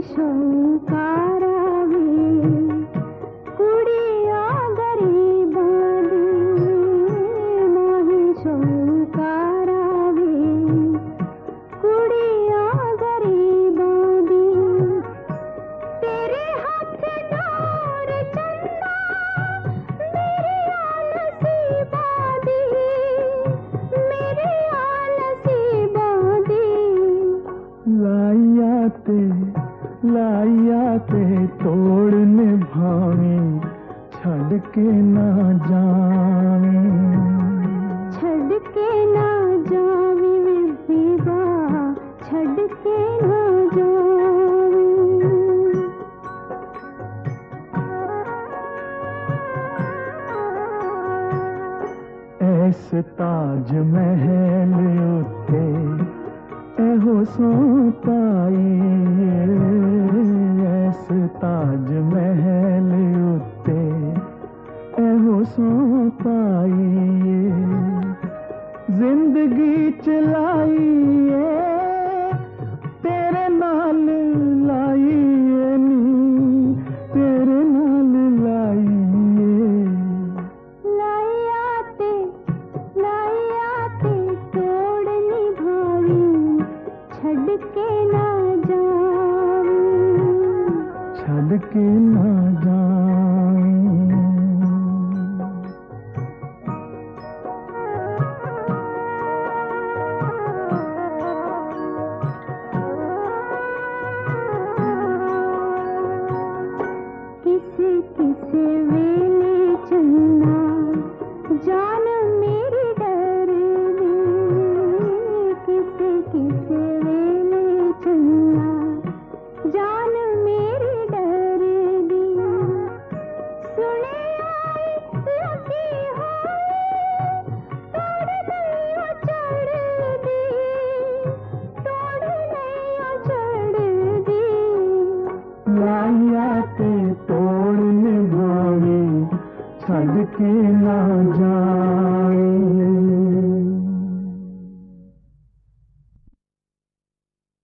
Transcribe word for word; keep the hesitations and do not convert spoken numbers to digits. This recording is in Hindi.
लायाते तोड़ने भावी छड़ के ना जावी, छड़ के ना जावी बेबा, छड़ के ना जावी। ऐस ताज महल उते एहो सो पाई, ऐस ताज महल उते एहो सो पाई, जिंदगी चलाईए तेरे नाल लाईए नी, तेरे नाल लाईए। लायाते लायाते तोड़नी भावी छड़ के ना जावी, छड़ के ना जावी। किसे किसे वेले चन्ना जान मेरी डर दी, किसे किसे वेले चन्ना जान मेरी डर दी। सुने आई लगी होई तोड़ नहीं चढ़ दी, तोड़ नहीं चढ़ दी। लायाते तोड़ने भावी छड़ के ना जाए।